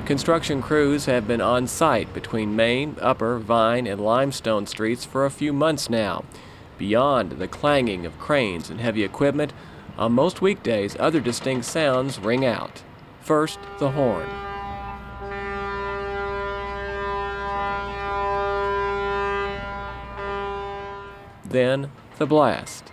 Construction crews have been on site between Main, Upper, Vine, and Limestone streets for a few months now. Beyond the clanging of cranes and heavy equipment, on most weekdays other distinct sounds ring out. First, the horn. Then, the blast.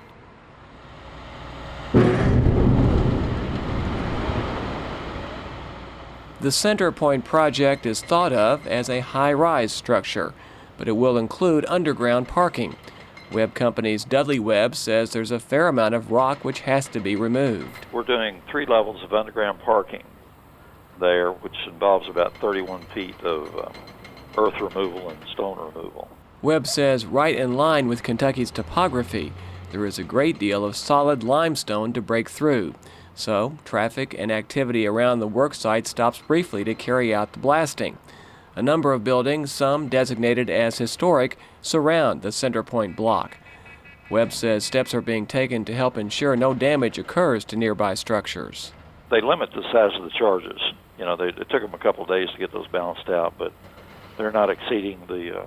The Center Point project is thought of as a high-rise structure, but it will include underground parking. Webb Company's Dudley Webb says there's a fair amount of rock which has to be removed. We're doing 3 levels of underground parking there, which involves about 31 feet of earth removal and stone removal. Webb says right in line with Kentucky's topography, there is a great deal of solid limestone to break through. So, traffic and activity around the work site stops briefly to carry out the blasting. A number of buildings, some designated as historic, surround the Center Point block. Webb says steps are being taken to help ensure no damage occurs to nearby structures. They limit the size of the charges. It took them a couple of days to get those balanced out, but they're not exceeding the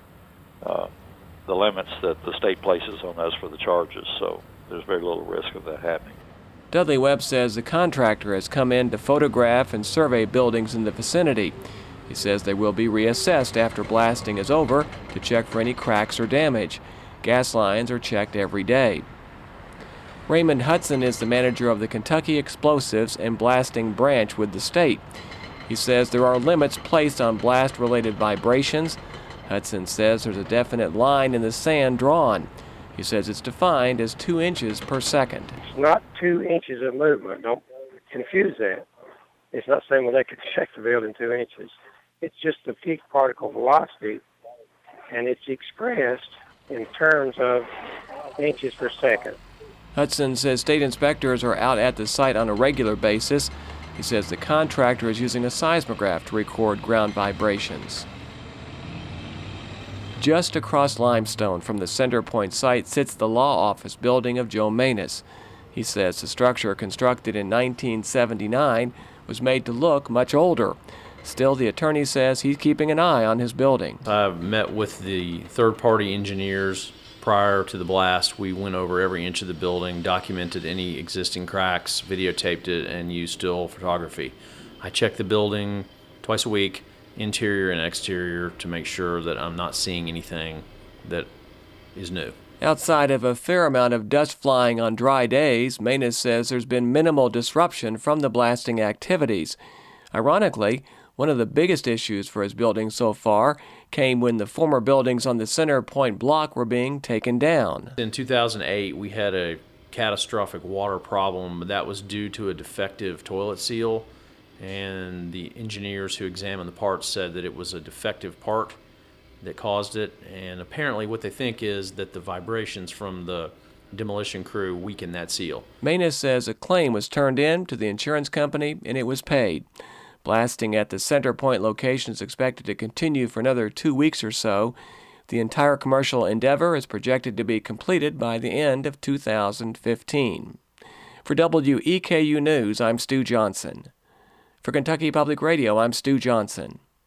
limits that the state places on us for the charges, so there's very little risk of that happening. Dudley Webb says the contractor has come in to photograph and survey buildings in the vicinity. He says they will be reassessed after blasting is over to check for any cracks or damage. Gas lines are checked every day. Raymond Hudson is the manager of the Kentucky Explosives and Blasting Branch with the state. He says there are limits placed on blast-related vibrations. Hudson says there's a definite line in the sand drawn. He says it's defined as 2 inches per second. It's not 2 inches of movement. Don't confuse that. It's not saying, well, they could check the building 2 inches. It's just the peak particle velocity, and it's expressed in terms of inches per second. Hudson says state inspectors are out at the site on a regular basis. He says the contractor is using a seismograph to record ground vibrations. Just across Limestone from the Center Point site sits the law office building of Joe Maness. He says the structure, constructed in 1979, was made to look much older. Still, the attorney says he's keeping an eye on his building. I've met with the third-party engineers prior to the blast. We went over every inch of the building, documented any existing cracks, videotaped it, and used still photography. I check the building twice a week, interior and exterior, to make sure that I'm not seeing anything that is new. Outside of a fair amount of dust flying on dry days, Maness says there's been minimal disruption from the blasting activities. Ironically, one of the biggest issues for his building so far came when the former buildings on the Center Point block were being taken down. In 2008, we had a catastrophic water problem. That was due to a defective toilet seal, and the engineers who examined the parts said that it was a defective part that caused it, and apparently what they think is that the vibrations from the demolition crew weakened that seal. Maness says a claim was turned in to the insurance company and it was paid. Blasting at the Center Point location is expected to continue for another 2 weeks or so. The entire commercial endeavor is projected to be completed by the end of 2015. For WEKU News, I'm Stu Johnson. For Kentucky Public Radio, I'm Stu Johnson.